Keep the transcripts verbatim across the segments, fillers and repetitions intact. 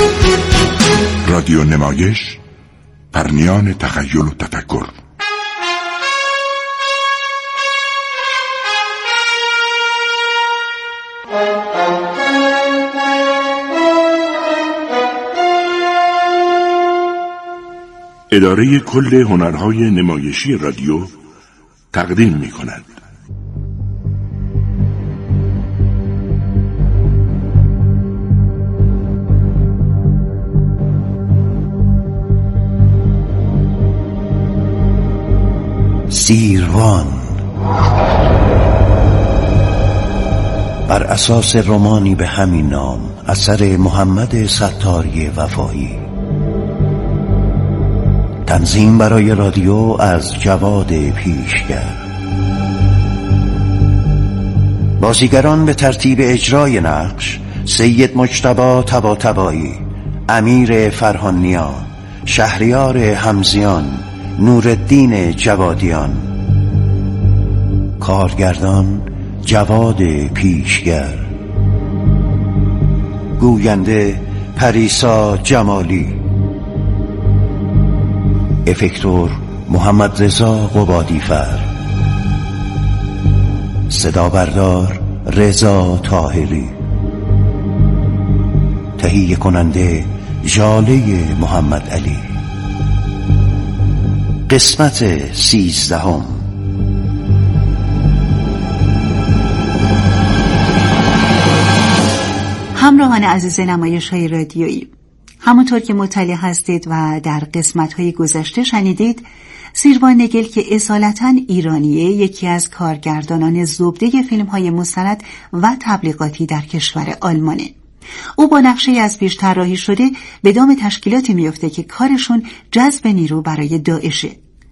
رادیو نمایش، پرنیان تخیل و تفکر. اداره کل هنرهای نمایشی رادیو تقدیم می کند. سیروان بر اساس رمانی به همین نام اثر محمد ستاری وفایی. تنظیم برای رادیو از جواد پیشگر. بازیگران به ترتیب اجرای نقش: سید مجتبی طباطبایی، امیر فرهانیان، شهریار حمزیان، نورالدین جوادیان. کارگردان جواد پیشگر. گوینده پریسا جمالی. افکتور محمد رضا قبادیفر. صدا بردار رضا طاهری. تهیه کننده ژاله محمد علی. قسمت سیزدهم. همراهان عزیز نمایش های رادیویی، همونطور که مطلع هستید و در قسمت های گذشته شنیدید، سیروان نگل که اصالتاً ایرانیه، یکی از کارگردانان زبده فیلم های مستند و تبلیغاتی در کشور آلمانه. او با نقشه از پیش طراحی شده به دام تشکیلاتی میفته که کارشون جذب نیرو برای داعشه.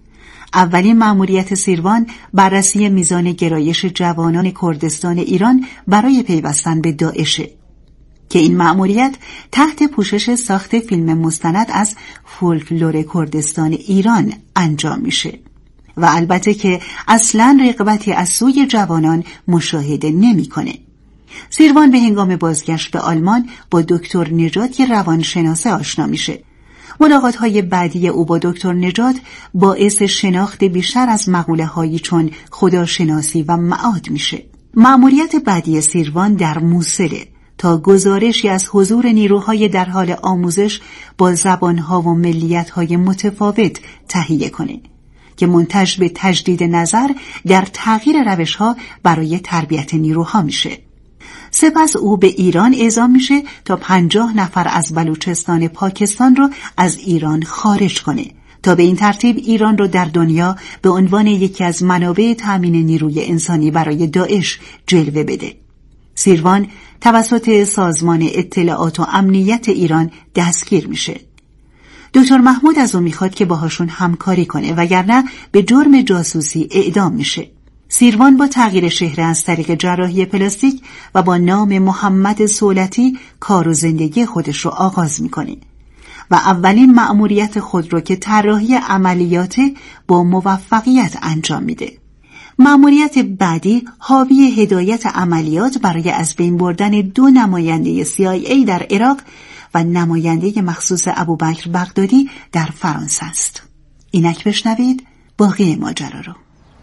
اولین مأموریت سیروان بررسی میزان گرایش جوانان کردستان ایران برای پیوستن به داعشه که این مأموریت تحت پوشش ساخت فیلم مستند از فولکلور کردستان ایران انجام میشه و البته که اصلاً رغبتی از سوی جوانان مشاهده نمیکنه. سیروان به هنگام بازگشت به آلمان با دکتر نجات روانشناس آشنا میشه. ملاقات‌های بعدی او با دکتر نجات باعث شناخت بیشتر از مقوله‌هایی چون خداشناسی و معاد میشه. مأموریت بعدی سیروان در موصله تا گزارشی از حضور نیروهای در حال آموزش با زبانها و ملیتهای متفاوت تهیه کنه که منتج به تجدید نظر در تغییر روشها برای تربیت نیروها میشه. سپس او به ایران اعزام میشه تا پنجاه نفر از بلوچستان پاکستان رو از ایران خارج کنه تا به این ترتیب ایران رو در دنیا به عنوان یکی از منابع تامین نیروی انسانی برای داعش جلوه بده. سیروان توسط سازمان اطلاعات و امنیت ایران دستگیر میشه. دکتر محمود از او میخواد که باهاشون همکاری کنه وگرنه به جرم جاسوسی اعدام میشه. سیروان با تغییر چهره از طریق جراحی پلاستیک و با نام محمد سولتی کار و زندگی خودش رو آغاز میکنه و اولین مأموریت خود رو که طراحی عملیات با موفقیت انجام میده. مأموریت بعدی حاوی هدایت عملیات برای از بین بردن دو نماینده سی آی ای در عراق و نماینده مخصوص ابوبکر بغدادی در فرانسه است. اینک بشنوید باقی ماجرا رو.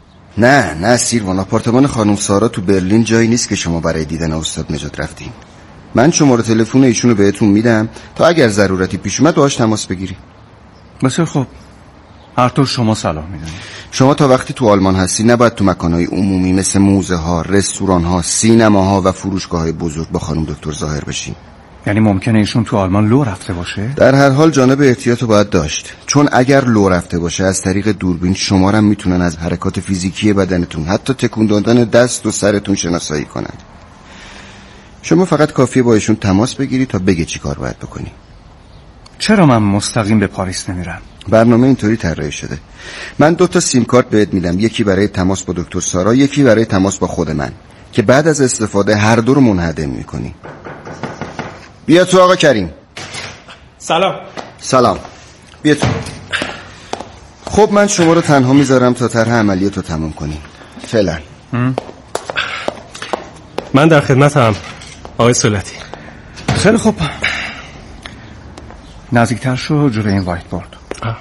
نه نه سیروان، آپارتمان خانم سارا تو برلین جایی نیست که شما برای دیدن استاد نجات رفتین. من شماره تلفن ایشونو بهتون میدم تا اگر ضرورتی پیش اومد باهاش تماس بگیری. بسیار خوب، هر طور شما صلاح میدونید. شما تا وقتی تو آلمان هستی نباید تو مکانهای عمومی مثل موزه ها، رستوران ها، سینما ها و فروشگاه های بزرگ با خانم دکتر ظاهر بشین. یعنی ممکنه ایشون تو آلمان لو رفته باشه؟ در هر حال جانب احتیاطو باید داشت، چون اگر لو رفته باشه از طریق دوربین شما رو میتونن از حرکات فیزیکی بدنتون، حتی تکون دادن دست و سرتون شناسایی کنن. شما فقط کافیه با ایشون تماس بگیری تا بگه چی کار باید بکنی. چرا من مستقیم به پاریس نمیرم؟ برنامه اینطوری طراحی شده. من دو تا سیم کارت بهت میدم، یکی برای تماس با دکتر سارا، یکی برای تماس با خود من، که بعد از استفاده هر دو رو منهدم میکنی. بیا تو آقا کریم. سلام. سلام. بیا تو. خب من شما رو تنها میذارم تا طرح عملیات رو تمام کنی. فعلا. من در خدمتم آقای سولتی. خیلی خوب. نزدیکتر شو جلوی این وایت بورد.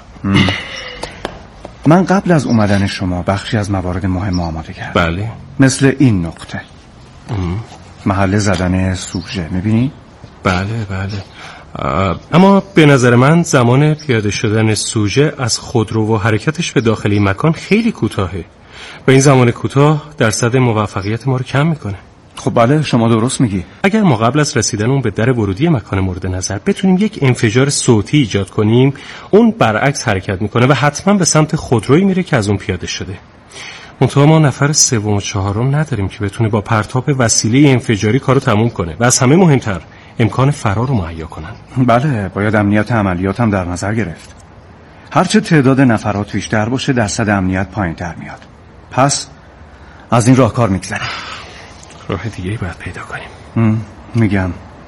من قبل از اومدن شما بخشی از موارد مهم آماده کردم. بله. مثل این نقطه ام. محل زدن سوژه، میبینی؟ بله بله. اما به نظر من زمان پیاده شدن سوژه از خودرو و حرکتش به داخل این مکان خیلی کوتاهه و این زمان کوتاه درصد موفقیت ما رو کم میکنه. خب بله، شما درست میگی. اگر ما قبل از رسیدن اون به در ورودی مکان مورد نظر بتونیم یک انفجار صوتی ایجاد کنیم، اون برعکس حرکت میکنه و حتما به سمت خودرویی میره که از اون پیاده شده. منتها ما نفر سوم و چهارم نداریم که بتونه با پرتاب وسیله انفجاری کارو تموم کنه و از همه مهمتر امکان فرار رو مهیا کنن. بله، باید امنیت عملیات هم در نظر گرفت. هرچه تعداد نفرات بیشتر باشه درصد امنیت پایین‌تر میاد. پس از این راهکار میگذریم. راه دیگه‌ای باید پیدا کنیم. میگم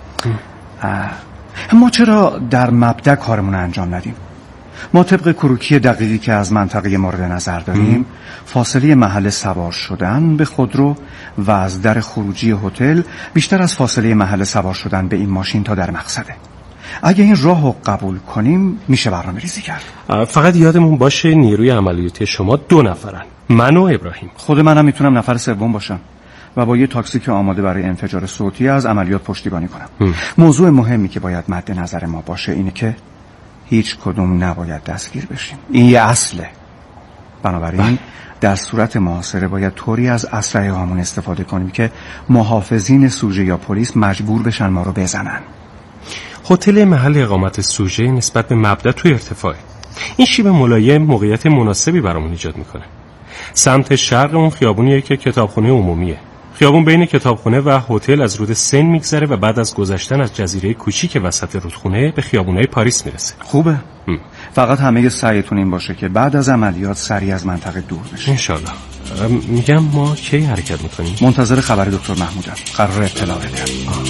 ما چرا در مبدأ کارمون انجام ندیم؟ ما طبق کروکی دقیقی که از منطقه مورد نظر داریم ام. فاصله محل سوار شدن به خودرو و از در خروجی هتل بیشتر از فاصله محل سوار شدن به این ماشین تا در مقصده. اگه این راهو قبول کنیم میشه برنامه ریزی کرد. فقط یادمون باشه نیروی عملیاتی شما دو نفرن، من و ابراهیم. خود منم میتونم نفر سوم باشم و با یه تاکسی که آماده برای انفجار صوتی از عملیات پشتیبانی کنم. ام. موضوع مهمی که باید مد نظر ما باشه اینه که هیچ کدوم نباید دستگیر بشیم. این یه اصله. بنابراین در صورت محاصره باید طوری از اسلحه هامون استفاده کنیم که محافظین سوژه یا پلیس مجبور بشن ما رو بزنن. هتل محل اقامت سوژه نسبت به مبدأ توی ارتفاعه. این شیب ملایم موقعیت مناسبی برامون ایجاد میکنه. سمت شرق اون خیابونیه که کتابخونه عمومیه. خیابون بین کتابخونه و هتل از رود سن میگذره و بعد از گذشتن از جزیره کوچیک وسط رودخونه به خیابونای پاریس میرسه. خوبه. م. فقط همه سعیتون این باشه که بعد از عملیات سریع از منطقه دور بشید. انشالله. میگم ما کی حرکت میکنیم؟ منتظر خبر دکتر محمودم. قرار اطلاع بدم.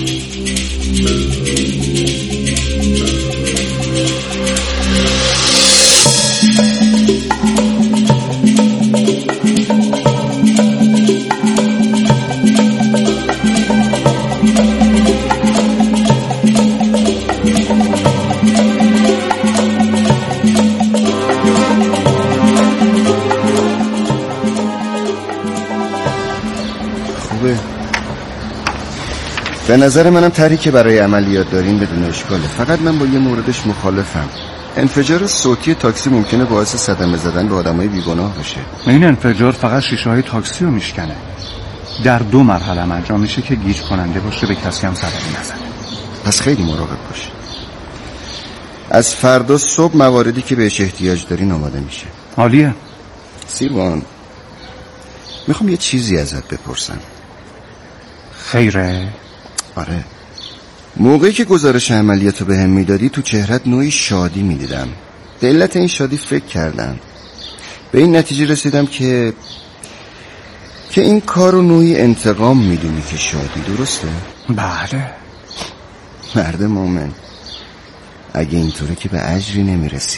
به نظر منم طرحی که برای عملیات دارین بدون اشکاله. فقط من با یه موردش مخالفم. انفجار صوتی تاکسی ممکنه باعث صدمه زدن به آدمای بیگناه بشه. این انفجار فقط شیشه‌های تاکسی رو میشکنه. در دو مرحله انجام میشه که گیج کننده باشه، به کسی هم صدمه نزنه. پس خیلی مراقب باش. از فردا صبح مواردی که بهش احتیاج دارین آماده میشه. عالیه. سیروان، میخوام یه چیزی ازت بپرسم. خیره؟ آره. موقعی که گزارش عملیاتو به هم میدادی تو چهرت نوعی شادی میدیدم. به علت این شادی فکر کردم. به این نتیجه رسیدم که که این کارو نوعی انتقام میدونی که شادی، درسته؟ بله. مرد مومن، اگه اینطوره که به اجری نمیرسی.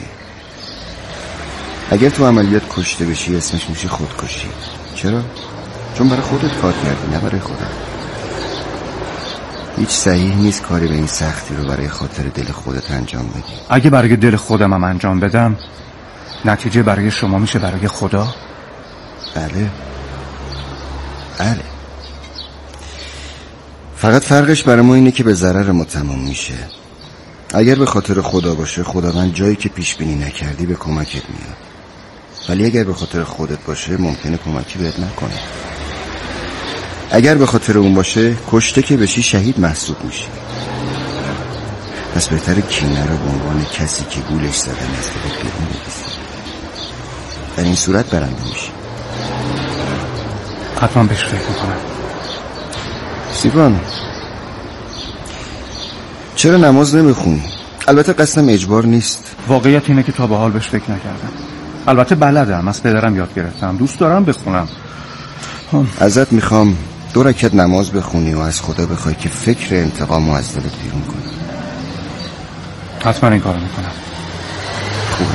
اگر تو عملیات کشته بشی اسمش میشه خودکشی. چرا؟ چون برای خودت کار کردی، نه برای خودت. هیچ صحیح نیست کاری به این سختی رو برای خاطر دل خودت انجام بدی. اگه برای دل خودم هم انجام بدم نتیجه برای شما میشه برای خدا؟ بله بله. فقط فرقش برای ما اینه که به ضرر ما تمام میشه. اگر به خاطر خدا باشه، خداوند جایی که پیش بینی نکردی به کمکت میاد. ولی اگر به خاطر خودت باشه ممکنه کمکی بهت نکنه. اگر به خاطر اون باشه کشته که بشی شهید محسوب میشی. پس بهتره کینه رو به عنوان کسی که گولش زدن از دلت بیرون بریزی. در این صورت برنده میشی. حتما بهش فکر میکنم. سیبان، چرا نماز نمیخونی؟ البته قصدم اجبار نیست. واقعیت اینه که تا به حال بهش فکر نکردم. البته بلدم، از پدرم یاد گرفتم، دوست دارم بخونم. هم. ازت میخوام دو رکعت نماز بخونی و از خدا بخوای که فکر انتقامو از دلت بیرون کنی. حتما این کارو میکنم. خوبه.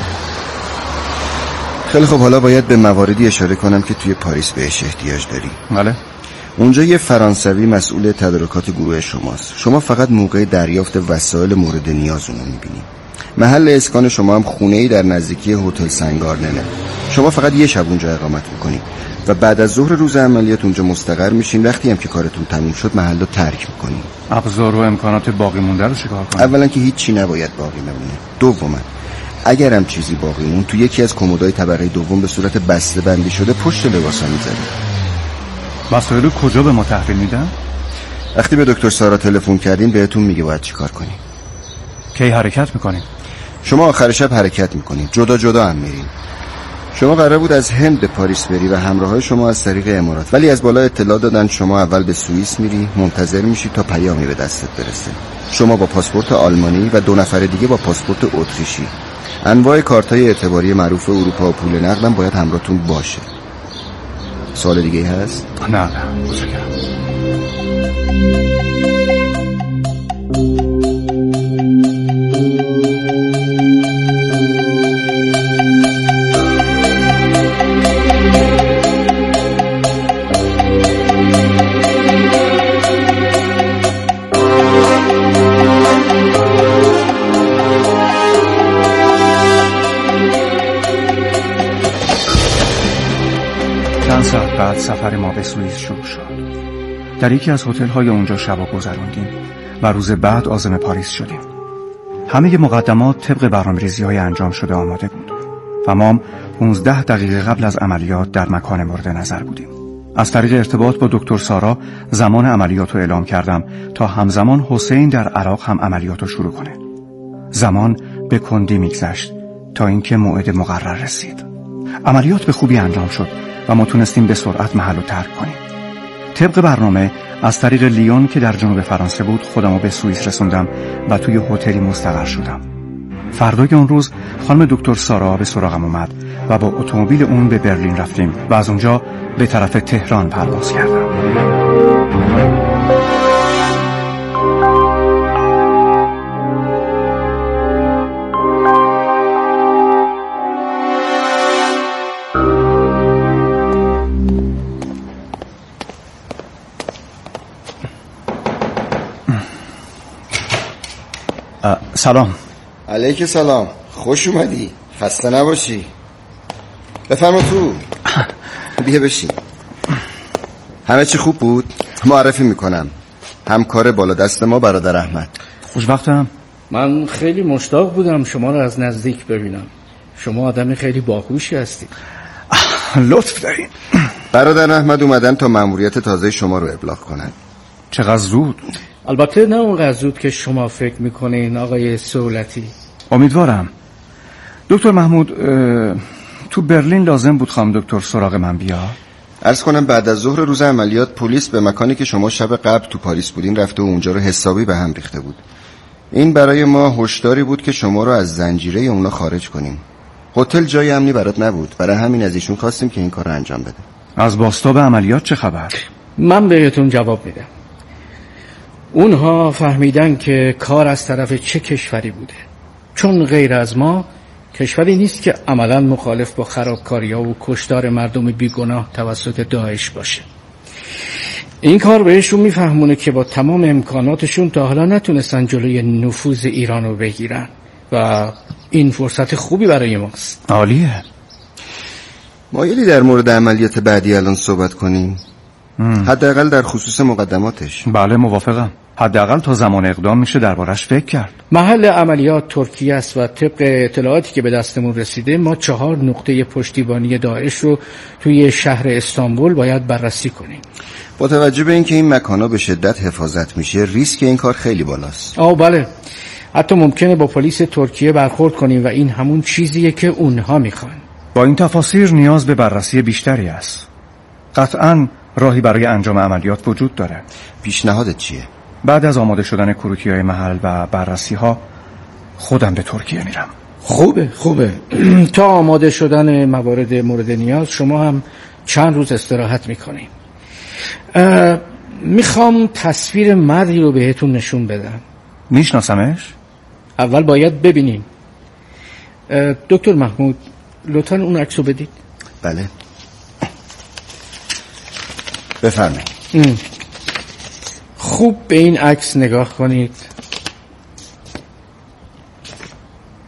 خیلی خوب، حالا باید به مواردی اشاره کنم که توی پاریس بهش احتیاج داری. بله. اونجا یه فرانسوی مسئول تدارکات گروه شماست. شما فقط موقع دریافت وسایل مورد نیاز اونو میبینی. محل اسکان شما هم خونه‌ای در نزدیکی هتل سنگارننه. شما فقط یه شب اونجا اقامت میکنید و بعد از ظهر روز عملیات اونجا مستقر میشین. وقتی هم که کارتون تموم شد محل رو ترک میکنین. ابزار و امکانات باقی مونده رو چیکار کنیم؟ اولا که هیچی نباید باقی بمونه. دوما اگر هم چیزی باقی مون تو یکی از کمدای طبقه دوم به صورت بسته بندی شده پشت لباسا میذارید. وسایل رو کجا به ما تحویل میدن؟ وقتی به دکتر سارا تلفن کردین بهتون میگه باید چیکار کنیم. کی حرکت میکنیم؟ شما آخر شب حرکت میکنید. جدا جدا هم میرین. شما قرار بود از هند به پاریس بری و همراهای شما از طریق امارات، ولی از بالا اطلاع دادن شما اول به سوئیس میری، منتظر میشی تا پیامی به دستت برسه. شما با پاسپورت آلمانی و دو نفر دیگه با پاسپورت اتریشی. انواع کارت‌های اعتباری معروف اروپا و پول نقدم باید همراهتون باشه. سوال دیگه هست؟ نه نه متشکرم. چند ساعت بعد سفر ما به سوئیس شروع شد. در یکی از هتل‌های اونجا شب گذروندیم و روز بعد عازم پاریس شدیم. همه مقدمات طبق برنامه‌ریزی‌های انجام شده آماده بود و ما پانزده دقیقه قبل از عملیات در مکان مورد نظر بودیم. از طریق ارتباط با دکتر سارا زمان عملیات رو اعلام کردم تا همزمان حسین در عراق هم عملیات رو شروع کنه. زمان به کندی میگذشت تا اینکه موعد مقرر رسید. عملیات به خوبی انجام شد و ما تونستیم به سرعت محل رو ترک کنیم. طبق برنامه از طریق لیون که در جنوب فرانسه بود خودم رو به سوئیس رسوندم و توی هتلی مستقر شدم. فردای اون روز خانم دکتر سارا به سراغم اومد و با اتومبیل اون به برلین رفتیم و از اونجا به طرف تهران پرواز کردم. سلام. علیک سلام. خوش اومدی. خسته نباشی. بفرما تو. بیا بشین. همه چی خوب بود؟ معرفی میکنم. همکار بالا دست ما برادر احمد. خوش وقتم. من خیلی مشتاق بودم شما رو از نزدیک ببینم. شما آدم خیلی باهوشی هستی. لطف دارین. برادر احمد اومدن تا مأموریت تازه شما رو ابلاغ کنن. چقدر زود؟ البته نه اونقدر زود که شما فکر میکنین آقای سهولتی. امیدوارم. دکتر محمود تو برلین لازم بود خانم دکتر سراغ من بیا. عرض کنم بعد از ظهر روز عملیات پلیس به مکانی که شما شب قبل تو پاریس بودین رفته و اونجا رو حسابی به هم ریخته بود. این برای ما هشداری بود که شما رو از زنجیره اونا خارج کنیم. هتل جای امنی برات نبود، برای همین از ایشون خواستیم که این کار رو انجام بده. از بازتاب عملیات چه خبر؟ من بهتون جواب میدم. اونها فهمیدن که کار از طرف چه کشوری بوده، چون غیر از ما کشوری نیست که عملا مخالف با خرابکاری‌ها و کشتار مردم بیگناه توسط داعش باشه. این کار بهشون میفهمونه که با تمام امکاناتشون تا حالا نتونستن جلوی نفوذ ایران رو بگیرن و این فرصت خوبی برای ماست. عالیه. مایلی در مورد عملیات بعدی الان صحبت کنیم؟ حداقل در خصوص مقدماتش. بله موافقم. حداقل تا زمان اقدام میشه دربارش فکر کرد. محل عملیات ترکیه است و طبق اطلاعاتی که به دستمون رسیده ما چهار نقطه پشتیبانی داعش رو توی شهر استانبول باید بررسی کنیم. با توجه به اینکه این مکان‌ها به شدت حفاظت میشه ریسک این کار خیلی بالاست. آه بله. حتی ممکنه با پلیس ترکیه برخورد کنیم و این همون چیزیه که اونها میخوان. با این تفاصیل نیاز به بررسی بیشتری است. قطعاً راهی برای انجام عملیات وجود داره. پیشنهادت چیه؟ بعد از آماده شدن کروکی‌های محل و بررسی‌ها خودم به ترکیه میرم. خوبه خوبه. تا آماده شدن موارد مورد نیاز شما هم چند روز استراحت میکنیم. میخوام تصویر مردی رو بهتون نشون بدم. میشناسمش؟ اول باید ببینیم. دکتر محمود لطفاً اون عکس رو بدید. بله بفرمایید. خوب به این عکس نگاه کنید.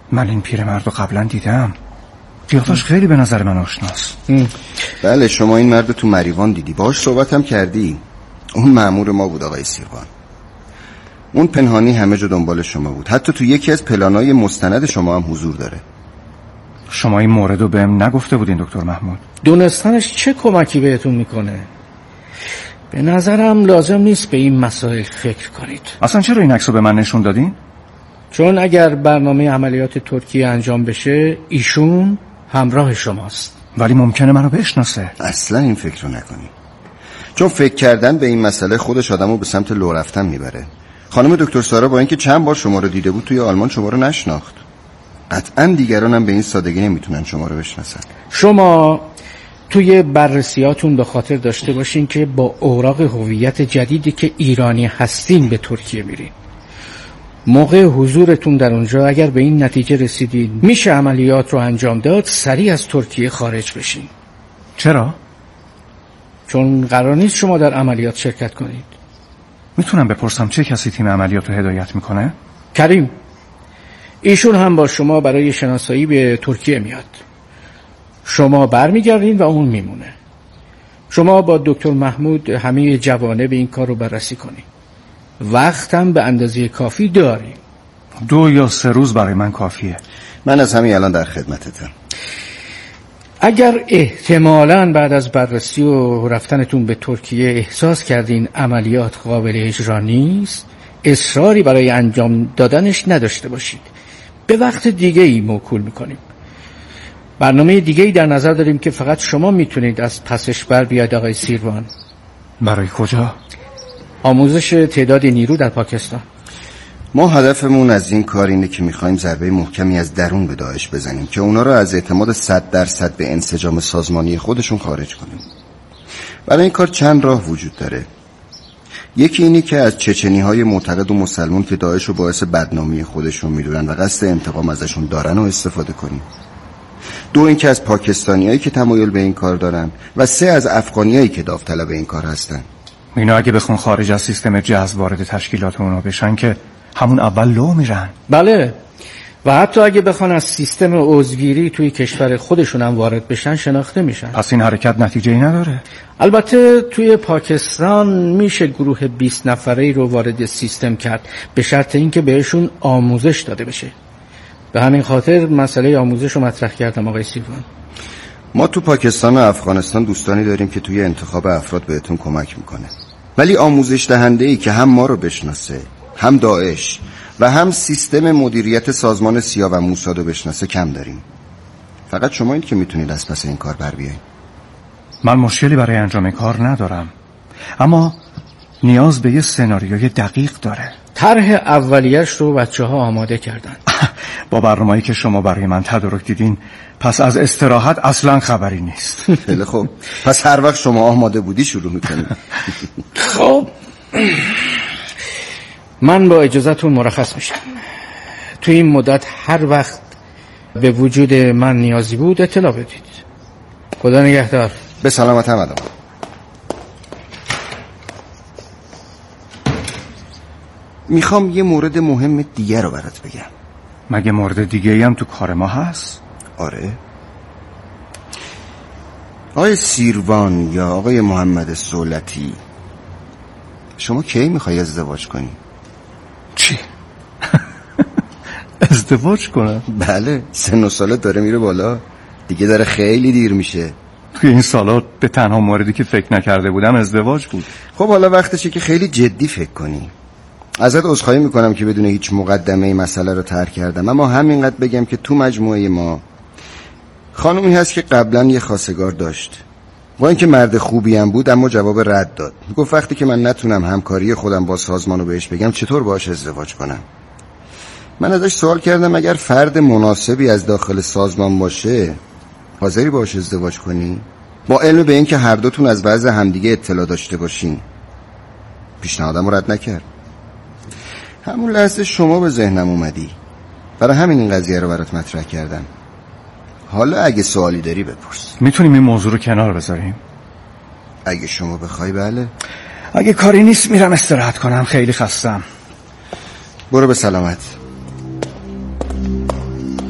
من این پیرمرد رو قبلا دیدم، قیافش خیلی به نظر من آشناست. بله شما این مرد تو مریوان دیدی، باهاش صحبت هم کردی. اون مأمور ما بود آقای سیروان. اون پنهانی همه جا دنبال شما بود، حتی تو یکی از پلانای مستند شما هم حضور داره. شما این مورد رو بهم نگفته بودین دکتر محمود؟ دونستنش چه کمکی بهتون میکنه؟ به نظرم لازم نیست به این مسائل فکر کنید. اصلا چرا این عکس رو به من نشون دادین؟ چون اگر برنامه عملیات ترکیه انجام بشه ایشون همراه شماست. ولی ممکنه منو بشناسه. اصلا این فکر رو نکنی، چون فکر کردن به این مسئله خودش آدمو به سمت لو رفتن میبره. خانم دکتر سارا با اینکه چند بار شما رو دیده بود توی آلمان شما رو نشناخت. قطعا دیگران هم به این سادگی نمیتونن شما رو بشناسن. شما توی بررسیاتون به خاطر داشته باشین که با اوراق هویت جدیدی که ایرانی هستین به ترکیه میرین. موقع حضورتون در اونجا اگر به این نتیجه رسیدین میشه عملیات رو انجام داد، سریع از ترکیه خارج بشین. چرا؟ چون قرار نیست شما در عملیات شرکت کنید. میتونم بپرسم چه کسی تیم عملیات رو هدایت میکنه؟ کریم. ایشون هم با شما برای شناسایی به ترکیه میاد. شما برمیگردین و اون میمونه. شما با دکتر محمود همه جوانب این کار رو بررسی کنید. وقت هم به اندازه کافی داریم. دو یا سه روز برای من کافیه. من از همین الان در خدمتتم. اگر احتمالاً بعد از بررسی و رفتنتون به ترکیه احساس کردین عملیات قابل اجرا نیست، اصراری برای انجام دادنش نداشته باشید. به وقت دیگه ای موکول میکنیم. برنامه دیگه ای در نظر داریم که فقط شما میتونید از پسش بر بیاد آقای سیروان. برای کجا؟ آموزش تعداد نیرو در پاکستان. ما هدفمون از این کار اینه که میخوایم ضربه محکمی از درون به داعش بزنیم که اونا رو از اعتماد صد درصد به انسجام سازمانی خودشون خارج کنیم. برای این کار چند راه وجود داره. یکی اینی که از چچنی‌های معتقد و مسلمان که داعش رو باعث بدنامی خودشون میدونن و قصد انتقام ازشون دارن و استفاده کنیم. دو اینکه از پاکستانیایی که تمایل به این کار دارن و سه از افغانیایی که داوطلب این کار هستن. اینا اگه بخون خارج از سیستم جذب وارد تشکیلات اونا بشن که همون اول لو میرن. بله، و حتی اگه بخوان از سیستم عضوگیری توی کشور خودشون هم وارد بشن شناخته میشن. پس این حرکت نتیجه‌ای نداره. البته توی پاکستان میشه گروه بیست نفره‌ای رو وارد سیستم کرد به شرط اینکه بهشون آموزش داده بشه. به همین خاطر مسئله آموزش رو مطرح کردم آقای سیروان. ما تو پاکستان و افغانستان دوستانی داریم که توی انتخاب افراد بهتون کمک میکنه، ولی آموزش دهنده‌ای که هم ما رو بشناسه، هم داعش و هم سیستم مدیریت سازمان سیا و موساد رو بشناسه کم داریم. فقط شما این که میتونید از پس این کار بر بیایید. من مشکلی برای انجام کار ندارم، اما نیاز به یه سناریوی دقیق داره. طرح اولیه‌اش رو بچه‌ها آماده کردن. با برنامه‌ای که شما برای من تدارک دیدین پس از استراحت اصلا خبری نیست. خیلی خوب، پس هر وقت شما آماده بودی شروع میکنیم. خب من با اجازهتون مرخص میشم. تو این مدت هر وقت به وجود من نیازی بود اطلاع بدید. خدا نگهدار. به سلامت هم. میخوام یه مورد مهم دیگه رو برات بگم. مگه مورد دیگه هم تو کار ما هست؟ آره. آقای سیروان یا آقای محمد سولتی، شما کی میخوای ازدواج کنی؟ چی؟ ازدواج کنم؟ بله، سن و سالت داره میره بالا دیگه، داره خیلی دیر میشه. توی این سالات به تنها موردی که فکر نکرده بودم ازدواج بود. خب حالا وقتشه که خیلی جدی فکر کنی. ازت عذرخواهی میکنم که بدون هیچ مقدمه این مسئله رو طرح کردم، اما همینقدر بگم که تو مجموعه ما خانومی هست که قبلا یه خواستگار داشت. با اینکه مرد خوبی هم بود اما جواب رد داد. گفت وقتی که من نتونم همکاری خودم با سازمان رو بهش بگم چطور باهاش ازدواج کنم. من ازش سوال کردم اگر فرد مناسبی از داخل سازمان باشه حاضری باهاش ازدواج کنی؟ با علم به اینکه هر دوتون از وضع همدیگه اطلاع داشته باشین. پیشنهادم رو رد نکرد. همون لحظه شما به ذهنم اومدی، برای همین این قضیه رو برات مطرح کردم. حالا اگه سوالی داری بپرس. میتونیم این موضوع رو کنار بذاریم؟ اگه شما بخوای بله. اگه کاری نیست میرم استراحت کنم، خیلی خستم. برو به سلامت.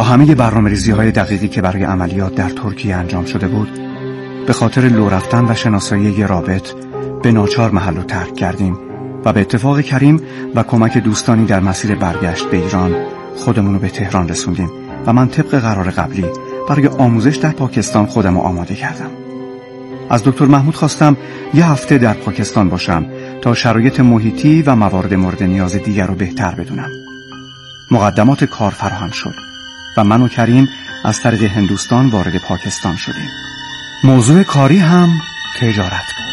با همه برنامه‌ریزی‌های دقیقی که برای عملیات در ترکیه انجام شده بود، به خاطر لو رفتن و شناسایی یه رابط به ناچار محل رو ترک کردیم و به اتفاق کریم و کمک دوستانی در مسیر برگشت به ایران خودمون رو به تهران رسوندیم و من طبق قرار قبلی برای آموزش در پاکستان خودم رو آماده کردم. از دکتر محمود خواستم یه هفته در پاکستان باشم تا شرایط محیطی و موارد مورد نیاز دیگر رو بهتر بدونم. مقدمات کار فراهم شد و من و کریم از طریق هندوستان وارد پاکستان شدیم. موضوع کاری هم تجارت بود.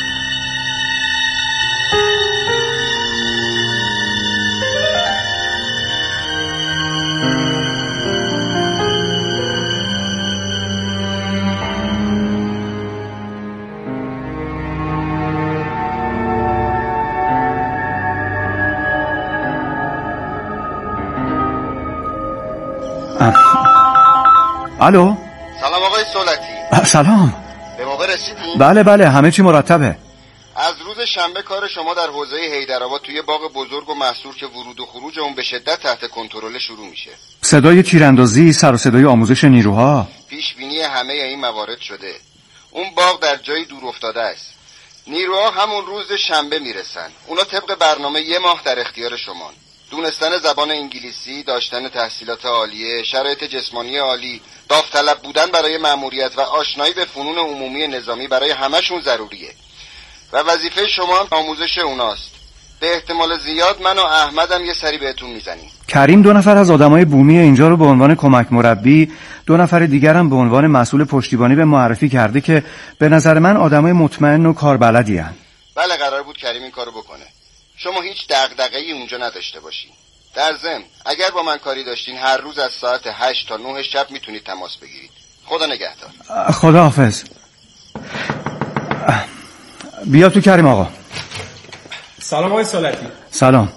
الو. سلام آقای سولتی. سلام. به موقع رسیدین؟ بله بله همه چی مرتبه. از روز شنبه کار شما در حوزه حیدرآباد توی باغ بزرگ و محصور که ورود و خروج اون به شدت تحت کنترل شروع میشه. صدای تیراندازی، سر و صدای آموزش نیروها. پیش بینی همه این موارد شده. اون باغ در جایی دور افتاده است. نیروها همون روز شنبه میرسن. اونا طبق برنامه یه ماه در اختیار شمان. دونستن زبان انگلیسی، داشتن تحصیلات عالیه، شرایط جسمانی عالی، داوطلب بودن برای مأموریت و آشنایی به فنون عمومی نظامی برای همشون ضروریه و وظیفه شما هم آموزش اوناست. به احتمال زیاد من و احمدم یه سری بهتون میزنیم. کریم دو نفر از آدمای بومی اینجا رو به عنوان کمک مربی، دو نفر دیگرم به عنوان مسئول پشتیبانی به معرفی کرده که به نظر من آدمای مطمئن و کاربلدی هستن. بله قرار بود کریم این کارو بکنه. شما هیچ دغدغه‌ای اونجا نداشته باشین. در ضمن اگر با من کاری داشتین هر روز از ساعت هشت تا نه شب میتونید تماس بگیرید. خدا نگهدار. خدا حافظ. بیا تو کریم آقا. سلام آقای سولتی. سلام.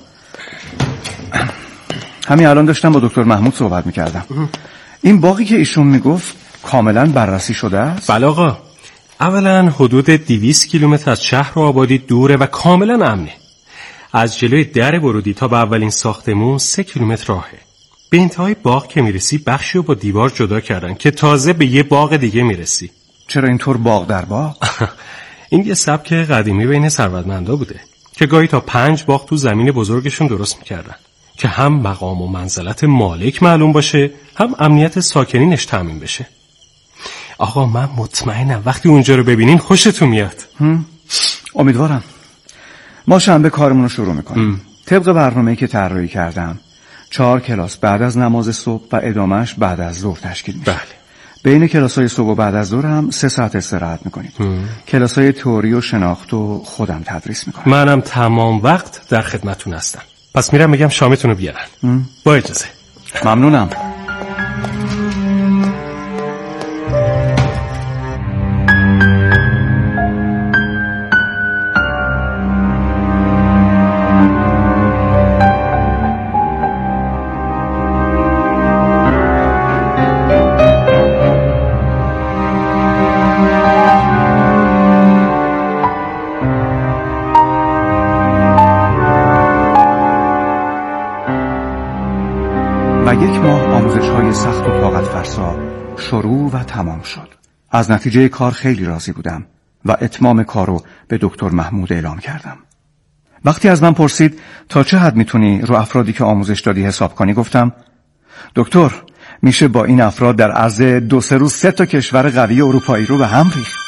همین الان داشتم با دکتر محمود صحبت میکردم. این باقی که ایشون میگفت کاملا بررسی شده است؟ بله آقا. اولا حدود دویست کیلومتر از شهر و آبادی دوره و کاملا امنه. از جلوی در ورودی تا به اولین ساختمون سه کیلومتر راهه. به انتهای باغ که میرسی بخشی رو با دیوار جدا کردن که تازه به یه باغ دیگه میرسی. چرا اینطور باغ در باغ؟ این یه سبک قدیمی بین ثروتمندا بوده که گاهی تا پنج باغ تو زمین بزرگشون درست میکردن که هم مقام و منزلت مالک معلوم باشه، هم امنیت ساکنینش تامین بشه. آقا من مطمئنم وقتی اونجا رو ببینین خوشتون میاد. امیدوارم. ما شنبه کارمون رو شروع میکنیم. طبق برنامه‌ای که طراحی کردم چهار کلاس بعد از نماز صبح و ادامهش بعد از ظهر تشکیل میشه. بله. بین کلاس‌های صبح و بعد از ظهر هم سه ساعت استراحت میکنیم. کلاس‌های تئوری و شناخت رو خودم تدریس میکنم. منم تمام وقت در خدمتتون هستم. پس میرم میگم شامتون رو بیارن. با اجازه. ممنونم. یک ماه آموزش‌های سخت و طاقت فرسا شروع و تمام شد. از نتیجه کار خیلی راضی بودم و اتمام کارو به دکتر محمود اعلام کردم. وقتی از من پرسید تا چه حد میتونی رو افرادی که آموزش دادی حساب کنی، گفتم دکتر میشه با این افراد در عرض دو سه روز سه تا کشور قوی اروپایی رو به هم ریخت.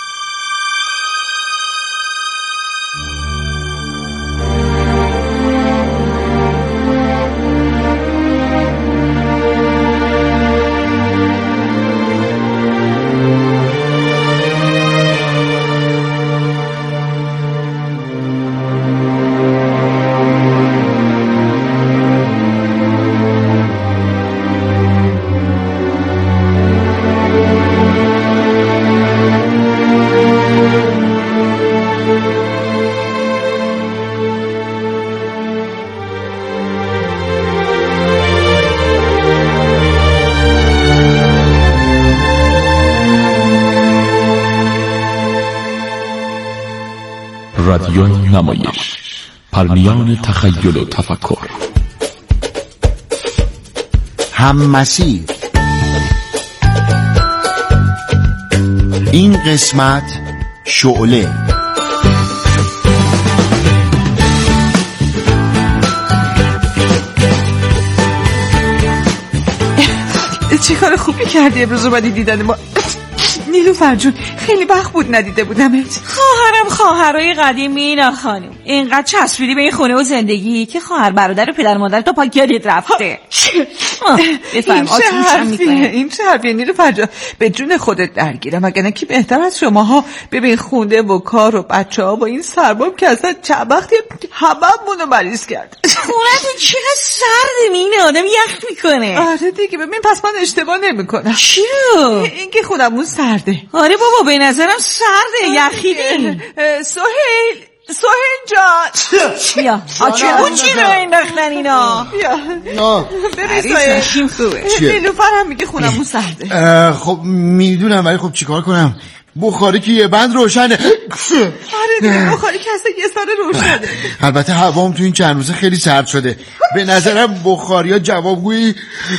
رادیو نمایش، پرنیان تخیل و تفکر، هم مسیر قسمت شعله. چه کار خوبی کردی امروز اومدی دیدن ما. نیلوفر جون خیلی وقت بود ندیده بودمت. خواهرم خواهرای قدیم مینا خانم اینقدر چسبیدی به این خونه و زندگی که خواهر برادر و پدر مادر تو پاک یادت رفته. این چه حرفیه این چه حرفیه نیلوفر جون، به جون خودت درگیرم، اگر نه کی بهتر از شماها. ببین خونه و کار و بچه ها با این سرباب که اصلا چند وقتی هممونو مریض کرد. خونتون چقدر سرده مینا، آدم یخ میکنه. آره دیگه ببین پس من اشتباه نمیکنم. چی رو؟ این که خونمون سرده. آره بابا به نظرم سرده، یخیدی. سهیل سهیل جان بیا آچه اون چی رو انداختن اینا؟ بیا ببین سهیل خوبه. نیلوفر هم میگه خونمون سرده. خب میدونم ولی خب چیکار کنم؟ بخاری که یه بند روشنه. آره دیگه بخاری که اصلا یه سال روشنه. البته هوام تو این چند روزه خیلی سرد شده. به نظرم بخاری ها جوابگویی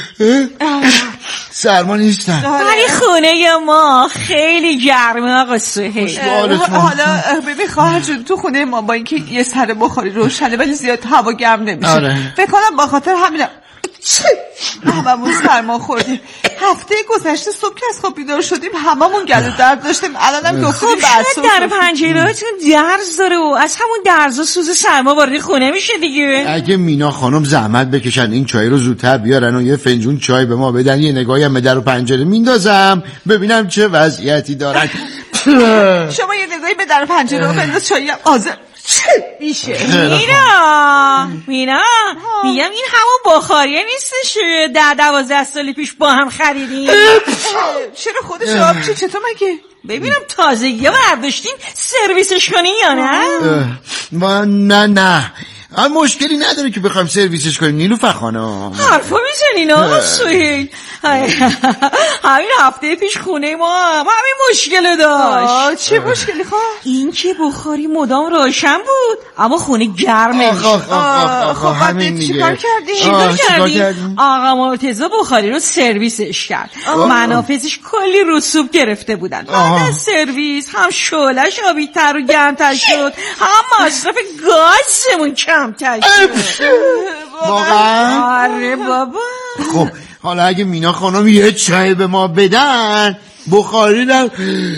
سرما نیستن. ولی خونه ما خیلی گرمه آقا سهیل. حالا ببین خواهر جون تو خونه ما با اینکه یه سر بخاری روشنه ولی زیاد هوا گرم نمیشه. آره. فکر کنم با خاطر همین هممون سرما خوردیم. هفته گذشته صبح که از خواب بیدار شدیم هممون گلو درد داشتیم. الانم گفتیم خب در پنجرهاتون درز داره و از همون درزا سوز سرما وارد خونه میشه دیگه. اگه مینا خانم زحمت بکشن این چای رو زودتر بیارن و یه فنجون چای به ما بدن، یه نگاهی هم به در و پنجره میندازم ببینم چه وضعیتی دارن. شما یه نگاهی به در و پنجره رو بنداز، چایی هم آزر میشه. مینا مینا میگم این همون بخاریه نیستش در دوازده سال پیش با هم خریدیم؟ چرا خودش آب چی چطور مگه؟ ببینم تازگی ها برداشتین سرویسش کنی یا نه؟ ما نه نه مشکلی نداره که بخوایم سرویسش کنیم نیلوفر خانم. حرفا میزنین آقا سهیل. همین هفته پیش خونه ما هم همین مشکل داشت. چه مشکلی خواه؟ این که بخاری مدام روشن بود اما خونه گرمه. خب همین دیگه. چیکار کردیم؟ چیکار کردیم؟ آقا مرتضی بخاری رو سرویسش کرد. منافذش کلی رسوب گرفته بودن. بعد از سرویس هم شعله‌اش آبی‌تر و گرم‌تر شد، هم مصرف گازمون کمتر شد. واقعا؟ آره بابا. خب حالا اگه مینا خانم یه چای به ما بدن بخاری رو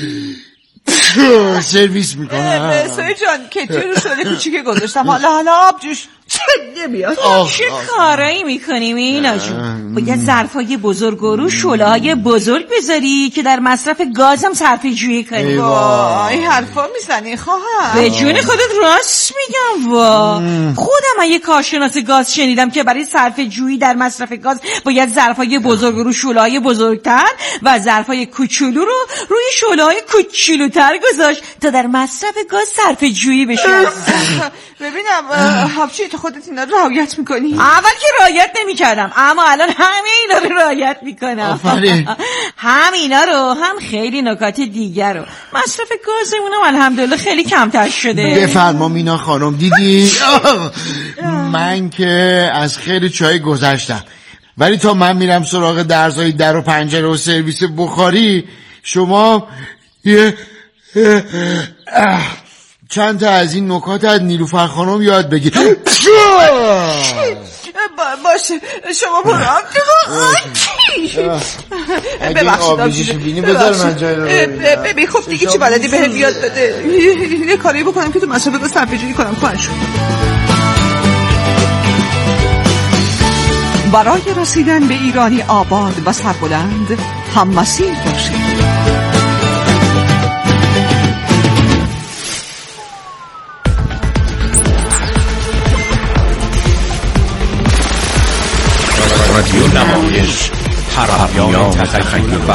سرویس میکنم. سوی جان کتری رو شده کوچیک گذاشتم، حالا حالا آب جوش نمیاد. چه کارایی میکنیم اینا جون؟ باید ظرفای بزرگ رو شعله‌های بزرگ بذاری که در مصرف گاز هم صرفه جویی کنی. وای حرفا میزنی خواهم. به جون خودت راست میگم. وا خودم یه کارشناس گاز شنیدم که برای صرفه جویی در مصرف گاز باید ظرفای بزرگ رو شعله‌های بزرگتر و ظرفای کوچولو رو روی شعله‌های کوچولوتر گذاشت تا در مصرف گاز صرفه جویی بشه. ببینم حبشی تو خودت اینا رو رعایت میکنی؟ اول که رعایت نمیکردم اما الان همه اینا رو رعایت میکنم. هم اینا رو هم خیلی نکات دیگر رو. مصرف گازمونم الحمدلله خیلی کمتر شده. بفرما مینا خانم. دیدی من که از خیلی چای گذشتم ولی تا من میرم سراغ درزای در و پنجره و سرویس بخاری شما یه چند تا از این نکات از نیلوفر خانم یاد بگیر. باشه شما برو آب اگه این آبیزیشو بینی بذار من جای رو ببین خب دیگه چی بلدی بهم بیاد بده یه کاری بکنم که تو مصرف گاز صرفه جویی کنم. خواهش برای رسیدن به ایرانی آباد و سربلند هم مسیر باشید. رادیو نمایش، حرفیان تخیل و